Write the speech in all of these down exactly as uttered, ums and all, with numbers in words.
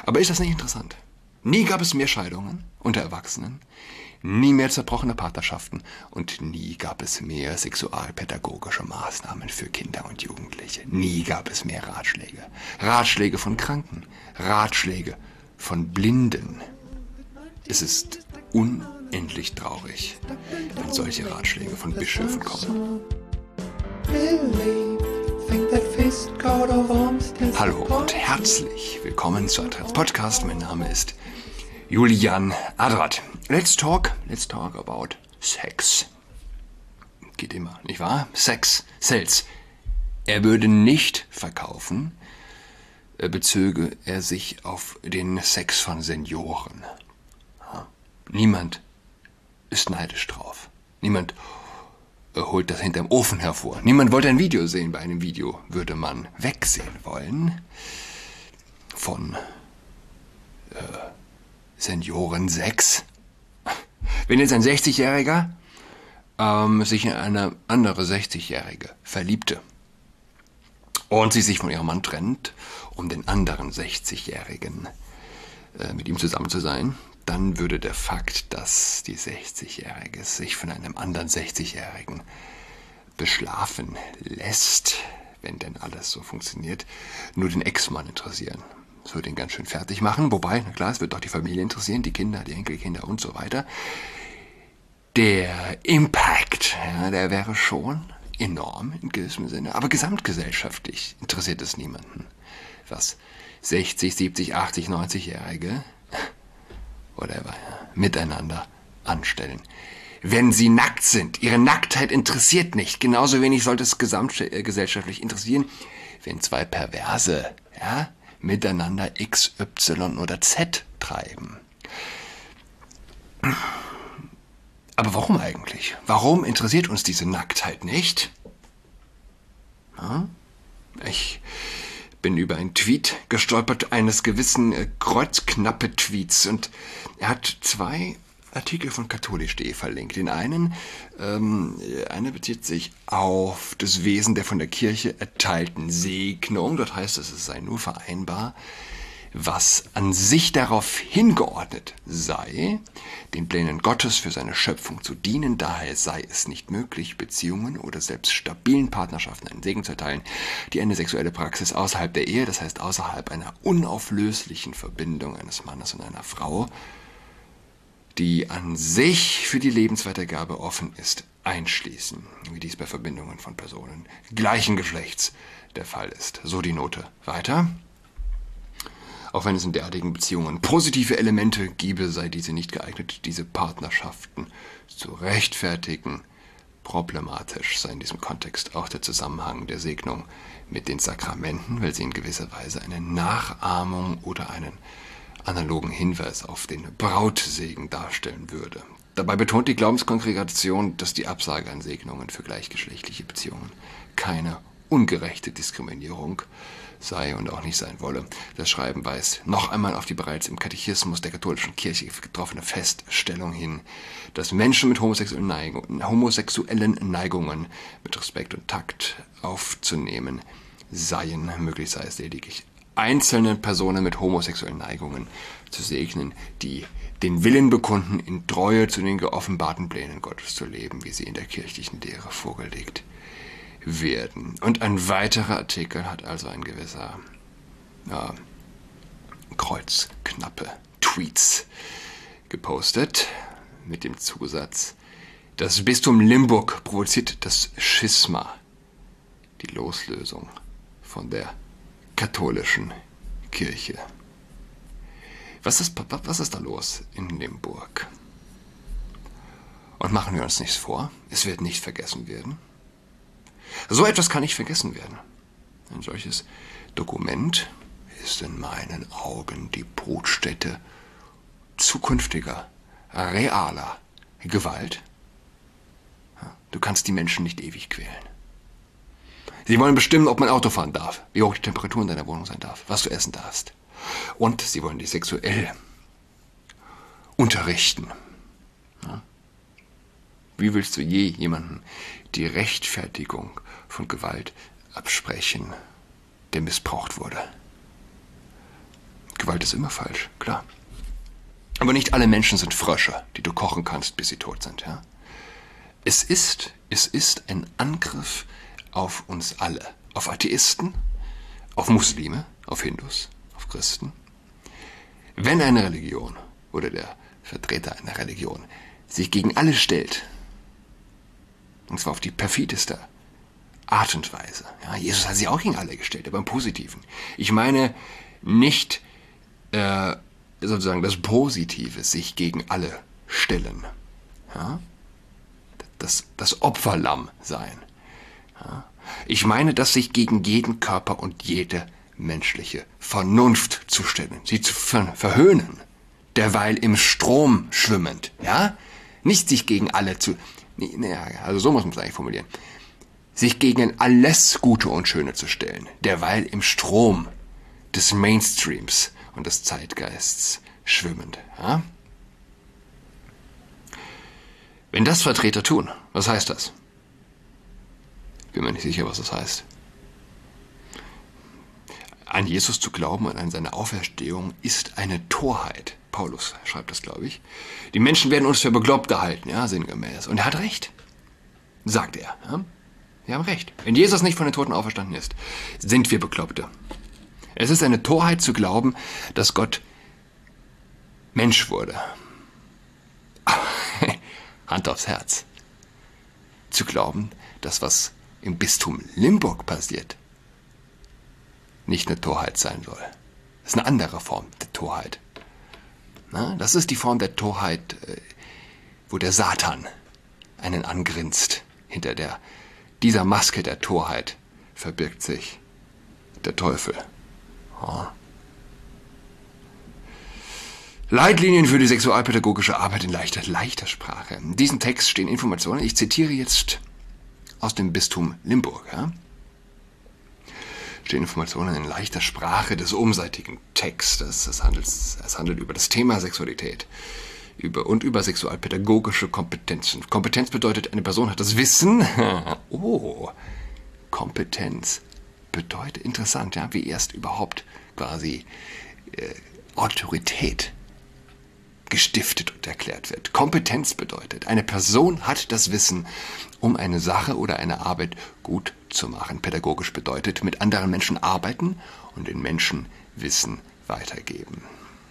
Aber ist das nicht interessant? Nie gab es mehr Scheidungen unter Erwachsenen, nie mehr zerbrochene Partnerschaften und nie gab es mehr sexualpädagogische Maßnahmen für Kinder und Jugendliche. Nie gab es mehr Ratschläge. Ratschläge von Kranken, Ratschläge von Blinden. Es ist unendlich traurig, wenn solche Ratschläge von Bischöfen kommen. Hallo und herzlich willkommen zu Adrats Podcast. Mein Name ist Julian Adrat. Let's talk, let's talk about Sex. Geht immer, nicht wahr? Sex sells. Er würde nicht verkaufen, bezöge er sich auf den Sex von Senioren. Niemand ist neidisch drauf. Niemand holt das hinterm Ofen hervor. Niemand wollte ein Video sehen. Bei einem Video würde man wegsehen wollen von äh, Seniorensex. Wenn jetzt ein sechzigjähriger ähm, sich in eine andere sechzigjährige verliebte und sie sich von ihrem Mann trennt, um den anderen sechzigjährigen äh, mit ihm zusammen zu sein, dann würde der Fakt, dass die sechzigjährige sich von einem anderen sechzigjährigen beschlafen lässt, wenn denn alles so funktioniert, nur den Ex-Mann interessieren. Das würde ihn ganz schön fertig machen, wobei, na klar, es wird doch die Familie interessieren, die Kinder, die Enkelkinder und so weiter. Der Impact, ja, der wäre schon enorm in gewissem Sinne, aber gesamtgesellschaftlich interessiert es niemanden, was sechzig, siebzig, achtzig, neunzigjährige whatever, miteinander anstellen. Wenn sie nackt sind, ihre Nacktheit interessiert nicht. Genauso wenig sollte es gesamtgesellschaftlich interessieren, wenn zwei Perverse ja, miteinander X, Y oder Z treiben. Aber warum eigentlich? Warum interessiert uns diese Nacktheit nicht? Ja, ich bin über einen Tweet gestolpert eines gewissen äh, Kreuzknappe-Tweets und er hat zwei Artikel von katholisch punkt de verlinkt. Den einen, ähm, einer bezieht sich auf das Wesen der von der Kirche erteilten Segnung. Dort heißt es, es sei nur vereinbar, was an sich darauf hingeordnet sei, den Plänen Gottes für seine Schöpfung zu dienen. Daher sei es nicht möglich, Beziehungen oder selbst stabilen Partnerschaften einen Segen zu erteilen, die eine sexuelle Praxis außerhalb der Ehe, das heißt außerhalb einer unauflöslichen Verbindung eines Mannes und einer Frau, die an sich für die Lebensweitergabe offen ist, einschließen, wie dies bei Verbindungen von Personen gleichen Geschlechts der Fall ist. So die Note. Weiter. Auch wenn es in derartigen Beziehungen positive Elemente gebe, sei diese nicht geeignet, diese Partnerschaften zu rechtfertigen. Problematisch sei in diesem Kontext auch der Zusammenhang der Segnung mit den Sakramenten, weil sie in gewisser Weise eine Nachahmung oder einen analogen Hinweis auf den Brautsegen darstellen würde. Dabei betont die Glaubenskongregation, dass die Absage an Segnungen für gleichgeschlechtliche Beziehungen keine ungerechte Diskriminierung sei und auch nicht sein wolle. Das Schreiben weist noch einmal auf die bereits im Katechismus der katholischen Kirche getroffene Feststellung hin, dass Menschen mit homosexuellen Neigungen, homosexuellen Neigungen mit Respekt und Takt aufzunehmen seien. Möglich sei es lediglich, einzelnen Personen mit homosexuellen Neigungen zu segnen, die den Willen bekunden, in Treue zu den geoffenbarten Plänen Gottes zu leben, wie sie in der kirchlichen Lehre vorgelegt werden. Und ein weiterer Artikel hat also ein gewisser ja, Kreuzknappe Tweets gepostet mit dem Zusatz: Das Bistum Limburg provoziert das Schisma, die Loslösung von der katholischen Kirche. Was ist, was ist da los in Limburg? Und machen wir uns nichts vor, es wird nicht vergessen werden. So etwas kann nicht vergessen werden. Ein solches Dokument ist in meinen Augen die Brutstätte zukünftiger, realer Gewalt. Du kannst die Menschen nicht ewig quälen. Sie wollen bestimmen, ob man Auto fahren darf, wie hoch die Temperatur in deiner Wohnung sein darf, was du essen darfst. Und sie wollen dich sexuell unterrichten. Wie willst du je jemandem die Rechtfertigung von Gewalt absprechen, der missbraucht wurde? Gewalt ist immer falsch, klar. Aber nicht alle Menschen sind Frösche, die du kochen kannst, bis sie tot sind. Ja? Es ist, es ist ein Angriff auf uns alle. Auf Atheisten, auf Muslime, auf Hindus, auf Christen. Wenn eine Religion oder der Vertreter einer Religion sich gegen alle stellt, und zwar auf die perfideste Art und Weise. Ja, Jesus hat sich auch gegen alle gestellt, aber im Positiven. Ich meine nicht äh, sozusagen das Positive, sich gegen alle stellen. Ja? Das, das Opferlamm sein. Ja? Ich meine, dass sich gegen jeden Körper und jede menschliche Vernunft zu stellen, sie zu ver verhöhnen, derweil im Strom schwimmend. Ja? Nicht sich gegen alle zu... Nee, also so muss man es eigentlich formulieren. Sich gegen alles Gute und Schöne zu stellen, derweil im Strom des Mainstreams und des Zeitgeists schwimmend. Ja? Wenn das Vertreter tun, was heißt das? Bin mir nicht sicher, was das heißt. An Jesus zu glauben und an seine Auferstehung ist eine Torheit. Paulus schreibt das, glaube ich. Die Menschen werden uns für Bekloppte halten, ja, sinngemäß. Und er hat recht, sagt er. Ja? Wir haben recht. Wenn Jesus nicht von den Toten auferstanden ist, sind wir Bekloppte. Es ist eine Torheit zu glauben, dass Gott Mensch wurde. Hand aufs Herz. Zu glauben, dass was im Bistum Limburg passiert, nicht eine Torheit sein soll. Das ist eine andere Form der Torheit. Na, das ist die Form der Torheit, wo der Satan einen angrinst. Hinter der, dieser Maske der Torheit verbirgt sich der Teufel. Ja. Leitlinien für die sexualpädagogische Arbeit in leichter, leichter Sprache. In diesem Text stehen Informationen. Ich zitiere jetzt aus dem Bistum Limburg. Ja? Stehen Informationen in leichter Sprache des umseitigen Textes. Es handelt, es handelt über das Thema Sexualität über, und über sexualpädagogische Kompetenzen. Kompetenz bedeutet, eine Person hat das Wissen. Oh, Kompetenz bedeutet, interessant, ja, wie erst überhaupt quasi äh, Autorität gestiftet und erklärt wird. Kompetenz bedeutet, eine Person hat das Wissen, um eine Sache oder eine Arbeit gut zu machen. Pädagogisch bedeutet, mit anderen Menschen arbeiten und den Menschen Wissen weitergeben.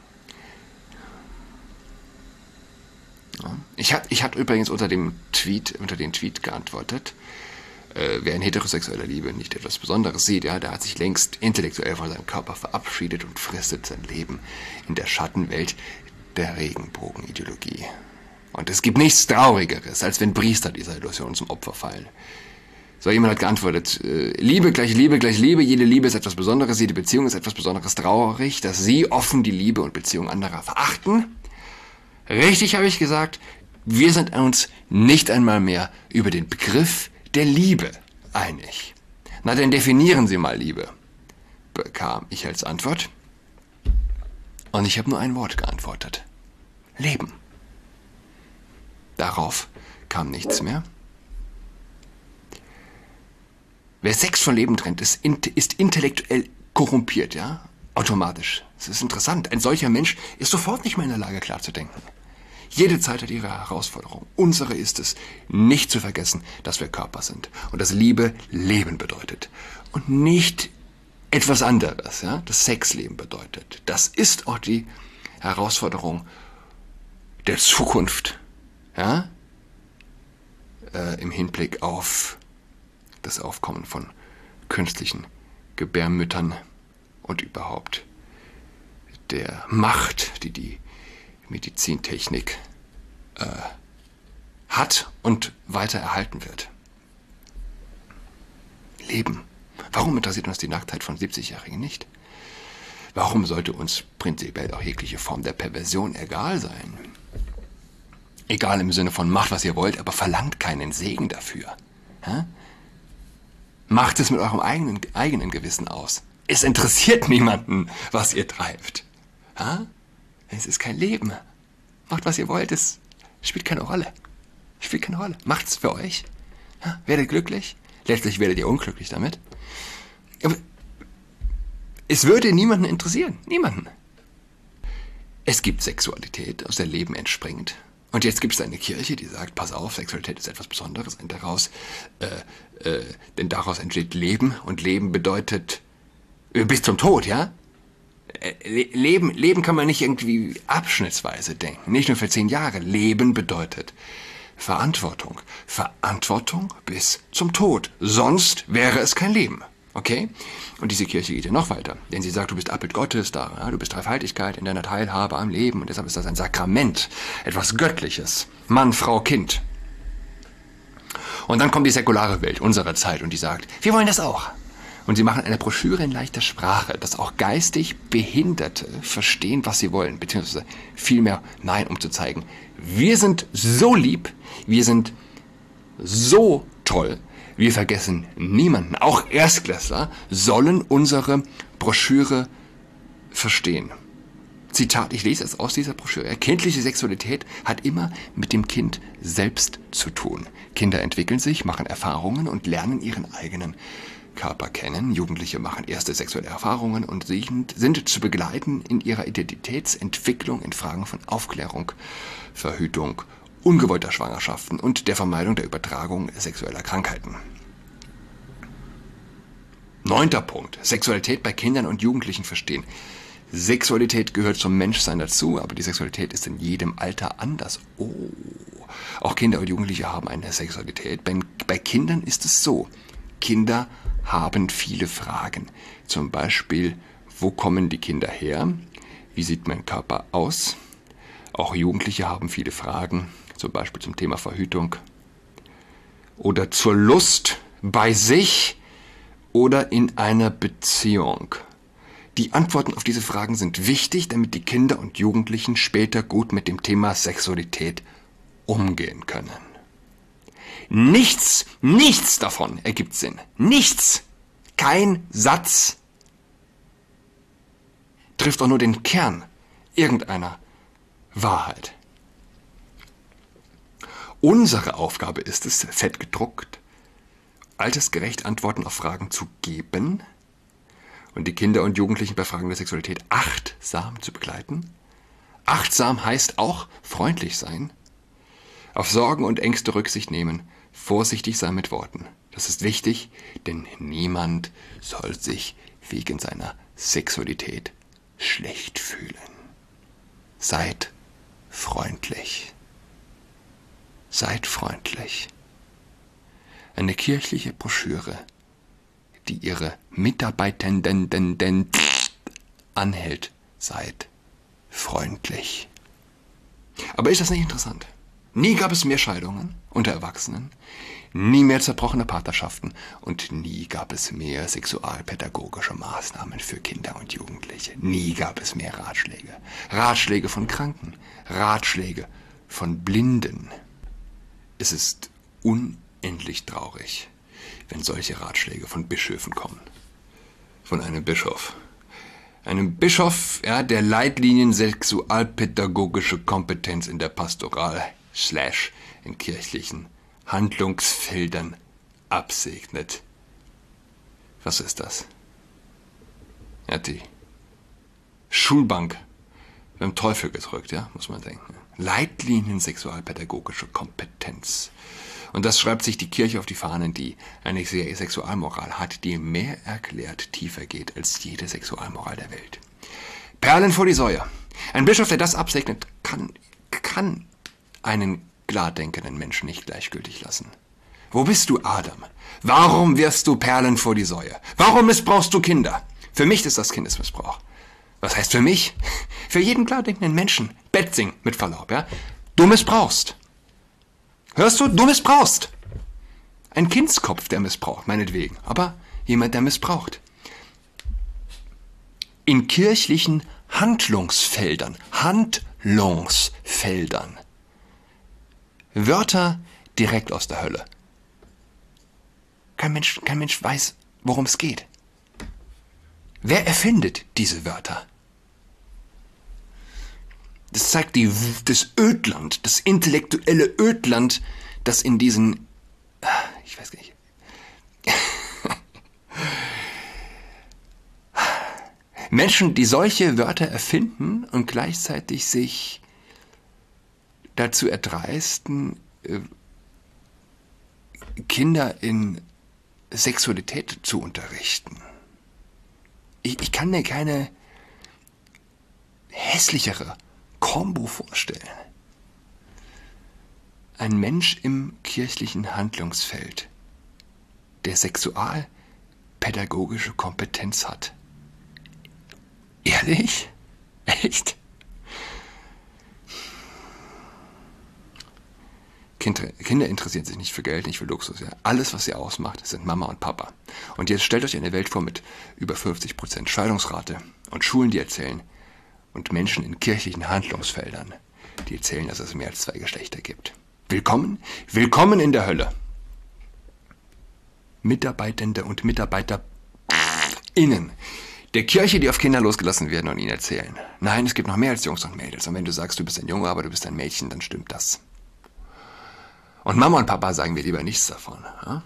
Ja. Ich habe ich hab übrigens unter dem Tweet, unter den Tweet geantwortet, äh, wer in heterosexueller Liebe nicht etwas Besonderes sieht, ja, der hat sich längst intellektuell von seinem Körper verabschiedet und fristet sein Leben in der Schattenwelt der Regenbogenideologie. Und es gibt nichts Traurigeres, als wenn Priester dieser Illusion zum Opfer fallen. So, jemand hat geantwortet, äh, Liebe gleich Liebe gleich Liebe, jede Liebe ist etwas Besonderes, jede Beziehung ist etwas Besonderes. Traurig, dass Sie offen die Liebe und Beziehung anderer verachten. Richtig, habe ich gesagt, wir sind uns nicht einmal mehr über den Begriff der Liebe einig. Na, dann definieren Sie mal Liebe, bekam ich als Antwort. Und ich habe nur ein Wort geantwortet. Leben. Darauf kam nichts mehr. Wer Sex von Leben trennt, ist, ist intellektuell korrumpiert, ja? Automatisch. Es ist interessant. Ein solcher Mensch ist sofort nicht mehr in der Lage, klar zu denken. Jede Zeit hat ihre Herausforderung. Unsere ist es, nicht zu vergessen, dass wir Körper sind. Und dass Liebe Leben bedeutet. Und nicht etwas anderes, ja? Das Sexleben bedeutet. Das ist auch die Herausforderung der Zukunft, ja? Äh, im Hinblick auf das Aufkommen von künstlichen Gebärmüttern und überhaupt der Macht, die die Medizintechnik äh, hat und weiter erhalten wird. Leben. Warum interessiert uns die Nacktheit von siebzigjährigen nicht? Warum sollte uns prinzipiell auch jegliche Form der Perversion egal sein? Egal im Sinne von macht, was ihr wollt, aber verlangt keinen Segen dafür. Hä? Macht es mit eurem eigenen, eigenen Gewissen aus. Es interessiert niemanden, was ihr treibt. Hä? Es ist kein Leben. Macht, was ihr wollt, es spielt keine Rolle. Spielt keine Rolle. Macht's für euch. Ja, werdet glücklich. Letztlich werdet ihr unglücklich damit. Aber es würde niemanden interessieren. Niemanden. Es gibt Sexualität, aus der Leben entspringt. Und jetzt gibt es eine Kirche, die sagt, pass auf, Sexualität ist etwas Besonderes. Und daraus, äh, äh, denn daraus entsteht Leben. Und Leben bedeutet äh, bis zum Tod, ja? Äh, Leben, Leben kann man nicht irgendwie abschnittsweise denken. Nicht nur für zehn Jahre. Leben bedeutet Verantwortung. Verantwortung bis zum Tod. Sonst wäre es kein Leben. Okay? Und diese Kirche geht ja noch weiter. Denn sie sagt, du bist Abbild Gottes, da, ja, du bist Dreifaltigkeit in deiner Teilhabe am Leben. Und deshalb ist das ein Sakrament, etwas Göttliches. Mann, Frau, Kind. Und dann kommt die säkulare Welt unserer Zeit und die sagt, wir wollen das auch. Und sie machen eine Broschüre in leichter Sprache, dass auch geistig Behinderte verstehen, was sie wollen. Beziehungsweise vielmehr, nein, um zu zeigen, wir sind so lieb, wir sind so toll, wir vergessen niemanden. Auch Erstklässler sollen unsere Broschüre verstehen. Zitat, ich lese es aus dieser Broschüre. Kindliche Sexualität hat immer mit dem Kind selbst zu tun. Kinder entwickeln sich, machen Erfahrungen und lernen ihren eigenen Körper kennen. Jugendliche machen erste sexuelle Erfahrungen und sind, sind zu begleiten in ihrer Identitätsentwicklung in Fragen von Aufklärung, Verhütung, ungewollter Schwangerschaften und der Vermeidung der Übertragung sexueller Krankheiten. Neunter Punkt. Sexualität bei Kindern und Jugendlichen verstehen. Sexualität gehört zum Menschsein dazu, aber die Sexualität ist in jedem Alter anders. Oh, auch Kinder und Jugendliche haben eine Sexualität. Bei, bei Kindern ist es so. Kinder haben viele Fragen. Zum Beispiel, wo kommen die Kinder her? Wie sieht mein Körper aus? Auch Jugendliche haben viele Fragen, zum Beispiel zum Thema Verhütung. Oder zur Lust bei sich oder in einer Beziehung. Die Antworten auf diese Fragen sind wichtig, damit die Kinder und Jugendlichen später gut mit dem Thema Sexualität umgehen können. Nichts, nichts davon ergibt Sinn. Nichts. Kein Satz trifft auch nur den Kern irgendeiner Wahrheit. Unsere Aufgabe ist es, fett gedruckt, altersgerecht Antworten auf Fragen zu geben und die Kinder und Jugendlichen bei Fragen der Sexualität achtsam zu begleiten. Achtsam heißt auch freundlich sein, auf Sorgen und Ängste Rücksicht nehmen, vorsichtig sein mit Worten. Das ist wichtig, denn niemand soll sich wegen seiner Sexualität schlecht fühlen. Seid freundlich. Seid freundlich. Eine kirchliche Broschüre, die ihre Mitarbeitenden anhält. Seid freundlich. Aber ist das nicht interessant? Nie gab es mehr Scheidungen unter Erwachsenen, nie mehr zerbrochene Partnerschaften und nie gab es mehr sexualpädagogische Maßnahmen für Kinder und Jugendliche. Nie gab es mehr Ratschläge. Ratschläge von Kranken, Ratschläge von Blinden. Es ist unendlich traurig, wenn solche Ratschläge von Bischöfen kommen. Von einem Bischof. Einem Bischof, ja, der Leitlinien sexualpädagogische Kompetenz in der Pastoral slash in kirchlichen Handlungsfeldern absegnet. Was ist das? Er hat die Schulbank beim Teufel gedrückt, ja, muss man denken. Leitlinien sexualpädagogische Kompetenz. Und das schreibt sich die Kirche auf die Fahnen, die eine Sexualmoral hat, die mehr erklärt, tiefer geht als jede Sexualmoral der Welt. Perlen vor die Säue. Ein Bischof, der das absegnet, kann, kann einen klar denkenden Menschen nicht gleichgültig lassen. Wo bist du, Adam? Warum wirfst du Perlen vor die Säue? Warum missbrauchst du Kinder? Für mich ist das Kindesmissbrauch. Was heißt für mich? Für jeden klar denkenden Menschen. Betzing, mit Verlaub, ja? Du missbrauchst. Hörst du? Du missbrauchst. Ein Kindskopf, der missbraucht, meinetwegen. Aber jemand, der missbraucht. In kirchlichen Handlungsfeldern. Handlungsfeldern. Wörter direkt aus der Hölle. Kein Mensch, kein Mensch weiß, worum es geht. Wer erfindet diese Wörter? Das zeigt die, das Ödland, das intellektuelle Ödland, das in diesen, ich weiß gar nicht, Menschen, die solche Wörter erfinden und gleichzeitig sich dazu erdreisten, Kinder in Sexualität zu unterrichten. Ich, ich kann mir keine hässlichere Kombo vorstellen. Ein Mensch im kirchlichen Handlungsfeld, der sexualpädagogische Kompetenz hat. Ehrlich? Echt? Kinder interessieren sich nicht für Geld, nicht für Luxus. Ja. Alles, was sie ausmacht, sind Mama und Papa. Und jetzt stellt euch eine Welt vor mit über fünfzig Prozent Scheidungsrate und Schulen, die erzählen, und Menschen in kirchlichen Handlungsfeldern, die erzählen, dass es mehr als zwei Geschlechter gibt. Willkommen, willkommen in der Hölle. Mitarbeitende und MitarbeiterInnen der Kirche, die auf Kinder losgelassen werden und ihnen erzählen. Nein, es gibt noch mehr als Jungs und Mädels. Und wenn du sagst, du bist ein Junge, aber du bist ein Mädchen, dann stimmt das. Und Mama und Papa sagen mir lieber nichts davon. Ja?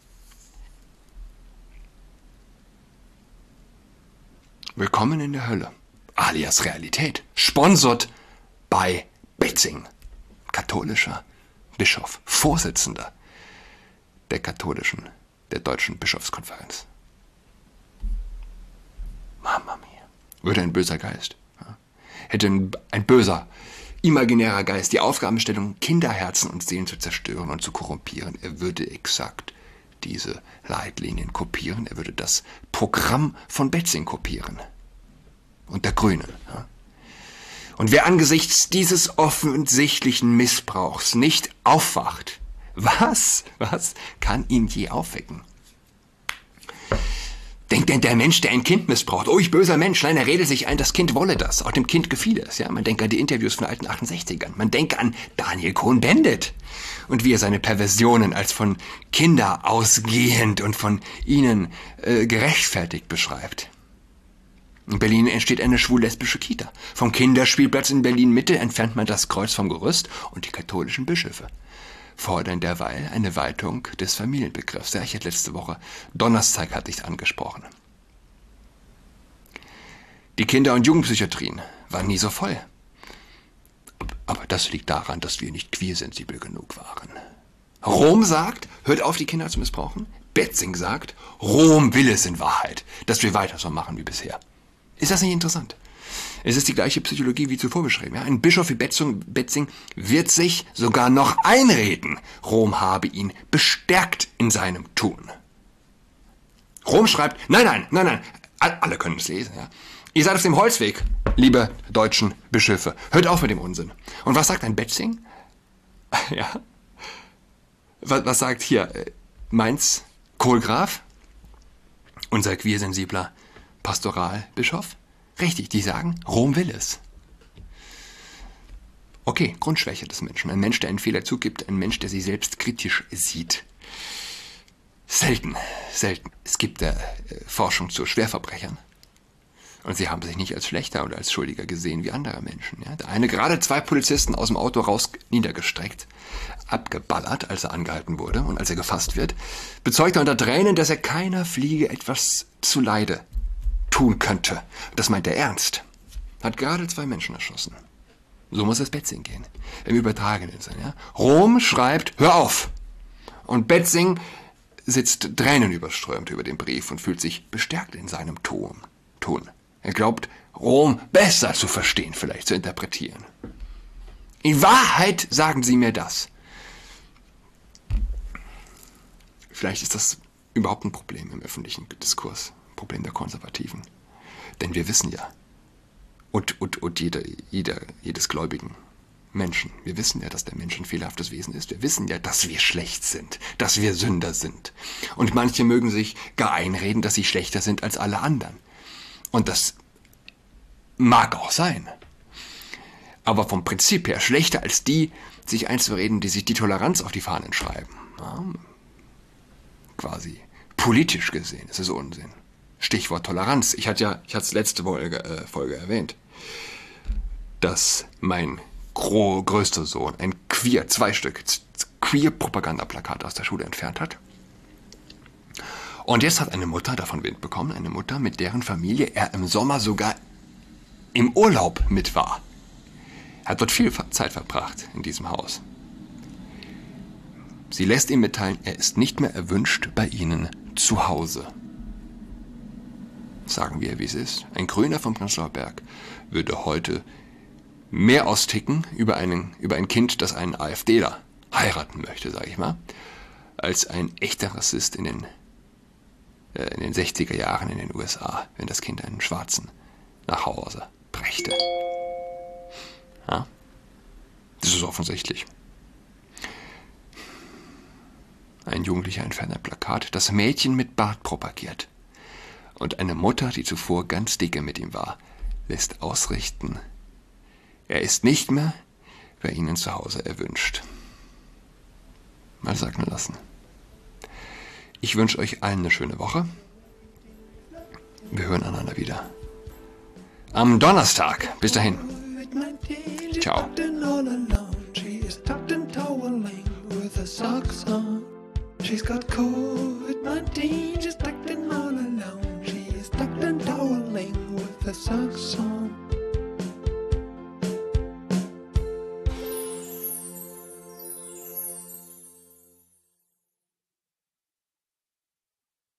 Willkommen in der Hölle. Alias Realität. Sponsort bei Betzing. Katholischer Bischof. Vorsitzender der katholischen, der deutschen Bischofskonferenz. Mama mia. Würde ein böser Geist. Ja? Hätte ein, ein böser imaginärer Geist die Aufgabenstellung, Kinderherzen und Seelen zu zerstören und zu korrumpieren. Er würde exakt diese Leitlinien kopieren. Er würde das Programm von Betzing kopieren. Und der Grünen. Ja. Und wer angesichts dieses offensichtlichen Missbrauchs nicht aufwacht, was, was kann ihn je aufwecken? Denkt denn der Mensch, der ein Kind missbraucht, oh, ich böser Mensch, nein, er redet sich ein, das Kind wolle das, auch dem Kind gefiele es. Ja? Man denkt an die Interviews von den alten achtundsechzigern, man denkt an Daniel Cohn-Bendit und wie er seine Perversionen als von Kinder ausgehend und von ihnen äh, gerechtfertigt beschreibt. In Berlin entsteht eine schwul-lesbische Kita. Vom Kinderspielplatz in Berlin-Mitte entfernt man das Kreuz vom Gerüst und die katholischen Bischöfe fordern derweil eine Weitung des Familienbegriffs. Ja, ich hatte letzte Woche, Donnerstag hatte ich angesprochen. Die Kinder- und Jugendpsychiatrien waren nie so voll. Aber das liegt daran, dass wir nicht queersensibel genug waren. Rom sagt, hört auf, die Kinder zu missbrauchen. Betzing sagt, Rom will es in Wahrheit, dass wir weiter so machen wie bisher. Ist das nicht interessant? Es ist die gleiche Psychologie wie zuvor beschrieben. Ja? Ein Bischof wie Betzing, Betzing wird sich sogar noch einreden, Rom habe ihn bestärkt in seinem Tun. Rom schreibt, nein, nein, nein, nein, alle können es lesen. Ja? Ihr seid auf dem Holzweg, liebe deutschen Bischöfe. Hört auf mit dem Unsinn. Und was sagt ein Betzing? Ja. Was, was sagt hier Mainz Kohlgraf, unser queersensibler Pastoralbischof? Richtig, die sagen, Rom will es. Okay, Grundschwäche des Menschen. Ein Mensch, der einen Fehler zugibt, ein Mensch, der sich selbst kritisch sieht. Selten, selten. Es gibt äh, Forschung zu Schwerverbrechern. Und sie haben sich nicht als schlechter oder als schuldiger gesehen wie andere Menschen. Ja? Der eine gerade zwei Polizisten aus dem Auto raus niedergestreckt, abgeballert, als er angehalten wurde und als er gefasst wird, bezeugt er unter Tränen, dass er keiner Fliege etwas zuleide tun könnte. Das meint er ernst. Hat gerade zwei Menschen erschossen. So muss es Betzing gehen. Im übertragenen Sinne. Ja? Rom schreibt, hör auf. Und Betzing sitzt tränenüberströmt über den Brief und fühlt sich bestärkt in seinem Ton. Ton. Er glaubt, Rom besser zu verstehen, vielleicht zu interpretieren. In Wahrheit sagen sie mir das. Vielleicht ist das überhaupt ein Problem im öffentlichen Diskurs. Problem der Konservativen. Denn wir wissen ja, und, und, und jeder, jeder, jedes gläubigen Menschen, wir wissen ja, dass der Mensch ein fehlerhaftes Wesen ist. Wir wissen ja, dass wir schlecht sind, dass wir Sünder sind. Und manche mögen sich gar einreden, dass sie schlechter sind als alle anderen. Und das mag auch sein. Aber vom Prinzip her schlechter als die, sich einzureden, die sich die Toleranz auf die Fahnen schreiben. Ja, quasi politisch gesehen, das ist Unsinn. Stichwort Toleranz. Ich hatte ja, ich hatte es letzte Folge, äh, Folge erwähnt, dass mein gro- größter Sohn ein queer, zwei Stück, queer Propagandaplakat aus der Schule entfernt hat. Und jetzt hat eine Mutter davon Wind bekommen, eine Mutter, mit deren Familie er im Sommer sogar im Urlaub mit war. Er hat dort viel Zeit verbracht in diesem Haus. Sie lässt ihm mitteilen, er ist nicht mehr erwünscht bei ihnen zu Hause. Sagen wir, wie es ist. Ein Grüner vom Prenzlauer Berg würde heute mehr austicken über, einen, über ein Kind, das einen AfDler heiraten möchte, sage ich mal, als ein echter Rassist in den, äh, in den sechziger Jahren in den U S A, wenn das Kind einen Schwarzen nach Hause brächte. Ja? Das ist offensichtlich. Ein Jugendlicher entfernt ein Plakat, das Mädchen mit Bart propagiert. Und eine Mutter, die zuvor ganz dicke mit ihm war, lässt ausrichten, er ist nicht mehr bei ihnen zu Hause erwünscht. Mal sagen lassen. Ich wünsche euch allen eine schöne Woche. Wir hören einander wieder. Am Donnerstag. Bis dahin. Ciao. She's got COVID nineteen, she's acting all alone.